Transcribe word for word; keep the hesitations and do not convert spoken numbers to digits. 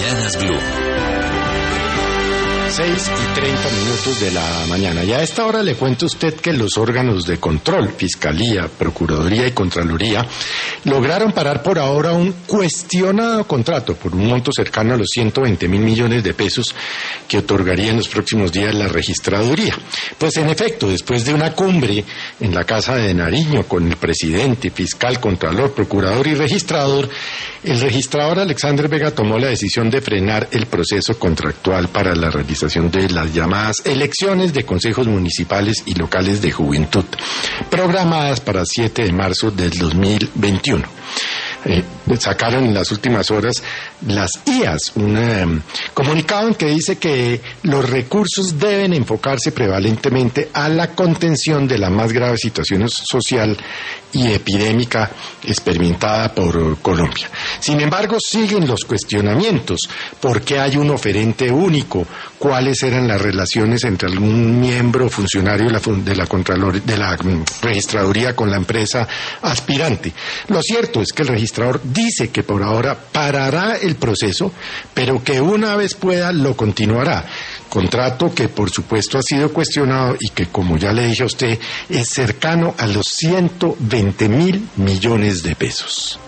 Mañanas Blue. seis y treinta minutos de la mañana. Y a esta hora le cuento a usted que los órganos de control, Fiscalía, Procuraduría y Contraloría, lograron parar por ahora un cuestionado contrato por un monto cercano a los ciento veinte mil millones de pesos que otorgaría en los próximos días la registraduría. Pues en efecto, después de una cumbre en la Casa de Nariño con el presidente, fiscal, contralor, procurador y registrador, el registrador Alexander Vega tomó la decisión de frenar el proceso contractual para la realización de las llamadas elecciones de consejos municipales y locales de juventud, programadas para siete de marzo del dos mil veintiuno. Eh, sacaron en las últimas horas las I A S un eh, comunicado en que dice que los recursos deben enfocarse prevalentemente a la contención de la más grave situación social y epidémica experimentada por uh, Colombia. Sin embargo, siguen los cuestionamientos. ¿Por qué hay un oferente único? ¿Cuáles eran las relaciones entre algún miembro funcionario de la, de la, Contralor, de la um, registraduría con la empresa aspirante? Lo cierto es que el registrador dice que por ahora parará el proceso, pero que una vez pueda lo continuará. Contrato que por supuesto ha sido cuestionado y que, como ya le dije a usted, es cercano a los ciento veinte mil millones de pesos.